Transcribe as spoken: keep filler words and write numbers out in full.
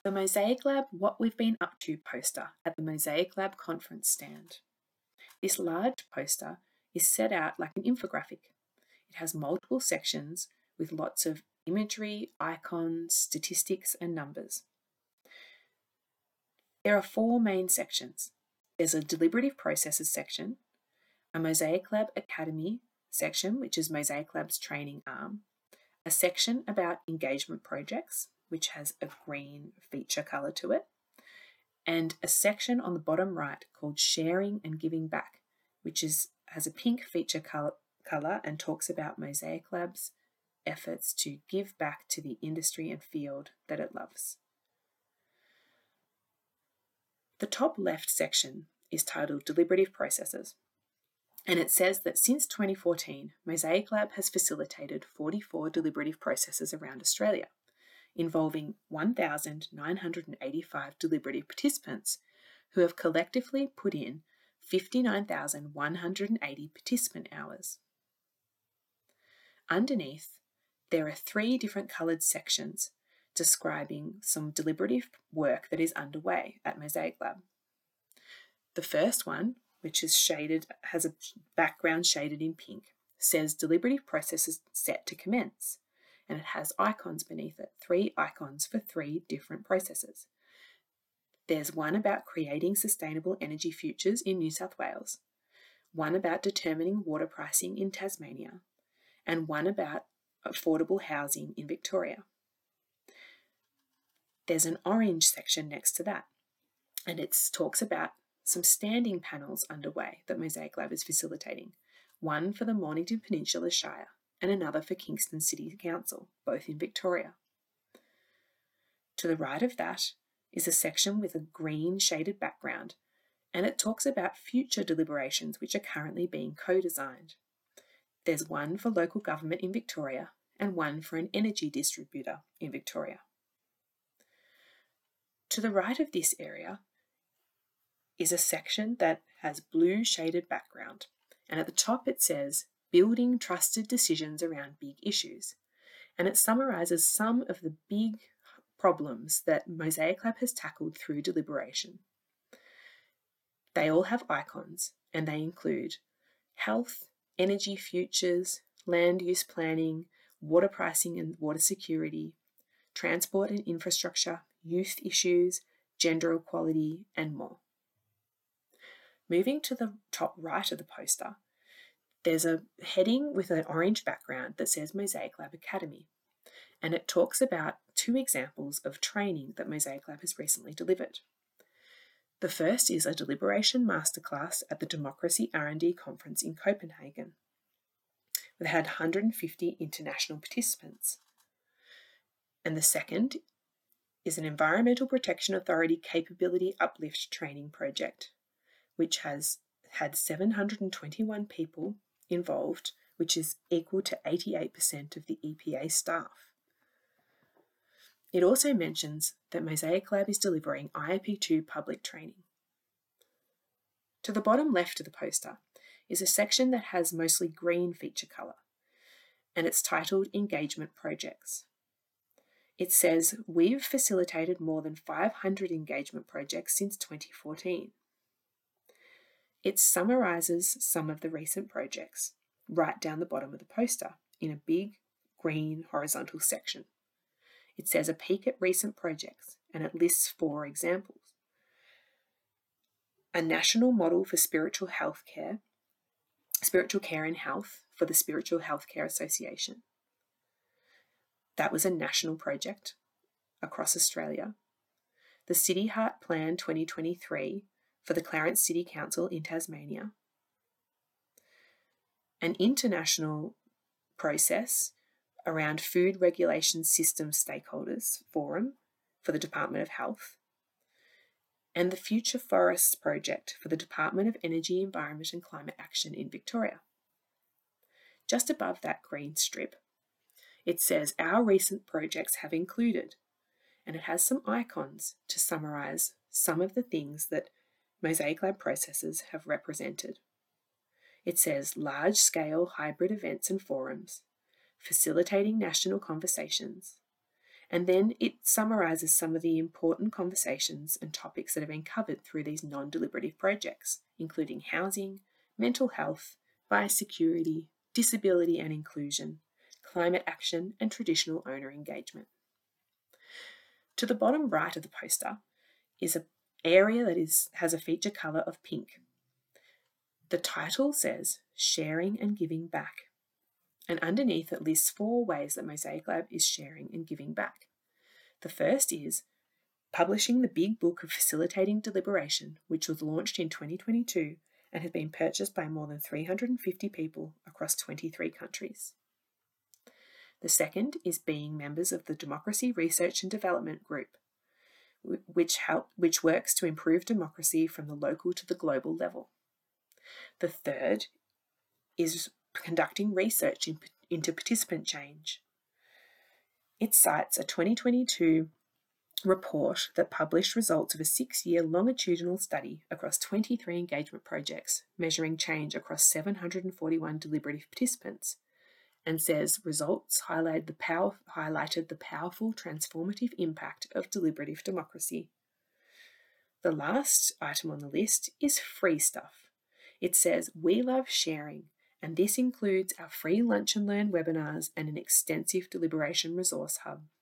the Mosaic Lab What We've Been Up To poster at the Mosaic Lab conference stand. This large poster is set out like an infographic. It has multiple sections with lots of imagery, icons, statistics, and numbers. There are four main sections. There's a deliberative processes section, a Mosaic Lab Academy section, which is Mosaic Lab's training arm, a section about engagement projects, which has a green feature colour to it, and a section on the bottom right called Sharing and Giving Back, which is has a pink feature colour, colour and talks about Mosaic Lab's efforts to give back to the industry and field that it loves. The top left section is titled Deliberative Processes, and it says that since twenty fourteen, Mosaic Lab has facilitated forty-four deliberative processes around Australia, involving one thousand nine hundred eighty-five deliberative participants who have collectively put in fifty-nine thousand one hundred eighty participant hours. Underneath, there are three different coloured sections describing some deliberative work that is underway at Mosaic Lab. The first one, which is shaded, has a background shaded in pink, says deliberative processes set to commence, and it has icons beneath it, three icons for three different processes. There's one about creating sustainable energy futures in New South Wales, one about determining water pricing in Tasmania, and one about affordable housing in Victoria. There's an orange section next to that, and it talks about some standing panels underway that Mosaic Lab is facilitating, one for the Mornington Peninsula Shire and another for Kingston City Council, both in Victoria. To the right of that is a section with a green shaded background, and it talks about future deliberations which are currently being co-designed. There's one for local government in Victoria and one for an energy distributor in Victoria. To the right of this area is a section that has blue shaded background, and at the top it says Building Trusted Decisions Around Big Issues, and it summarises some of the big problems that Mosaic Lab has tackled through deliberation. They all have icons, and they include health, energy futures, land use planning, water pricing and water security, transport and infrastructure, youth issues, gender equality, and more. Moving to the top right of the poster, there's a heading with an orange background that says Mosaic Lab Academy, and it talks about two examples of training that Mosaic Lab has recently delivered. The first is a deliberation masterclass at the Democracy R and D conference in Copenhagen. It had one hundred fifty international participants. And the second is an Environmental Protection Authority Capability Uplift Training Project, which has had seven hundred twenty-one people involved, which is equal to eighty-eight percent of the E P A staff. It also mentions that Mosaic Lab is delivering I P two public training. To the bottom left of the poster is a section that has mostly green feature colour, and it's titled Engagement Projects. It says, we've facilitated more than five hundred engagement projects since twenty fourteen. It summarises some of the recent projects right down the bottom of the poster in a big green horizontal section. It says a peek at recent projects, and it lists four examples. A national model for spiritual health care, spiritual care and health for the Spiritual Healthcare Association. That was a national project across Australia. The City Heart Plan twenty twenty-three for the Clarence City Council in Tasmania. An international process around Food Regulation System Stakeholders Forum for the Department of Health, and the Future Forests Project for the Department of Energy, Environment and Climate Action in Victoria. Just above that green strip, it says our recent projects have included, and it has some icons to summarise some of the things that Mosaic Lab processes have represented. It says large-scale hybrid events and forums, facilitating national conversations, And then it summarises some of the important conversations and topics that have been covered through these non-deliberative projects, including housing, mental health, biosecurity, disability and inclusion, climate action, and traditional owner engagement. To the bottom right of the poster is an area that is, has a feature colour of pink. The title says Sharing and Giving Back, and underneath it lists four ways that Mosaic Lab is sharing and giving back. The first is publishing the Big Book of Facilitating Deliberation, which was launched in twenty twenty-two and has been purchased by more than three hundred fifty people across twenty-three countries. The second is being members of the Democracy Research and Development Group, which, help, which works to improve democracy from the local to the global level. The third is conducting research in, into participant change. It cites a twenty twenty-two report that published results of a six-year longitudinal study across twenty-three engagement projects measuring change across seven hundred forty-one deliberative participants, and says results highlighted the, power, highlighted the powerful transformative impact of deliberative democracy. The last item on the list is free stuff. It says, we love sharing, and this includes our free Lunch and Learn webinars and an extensive deliberation resource hub.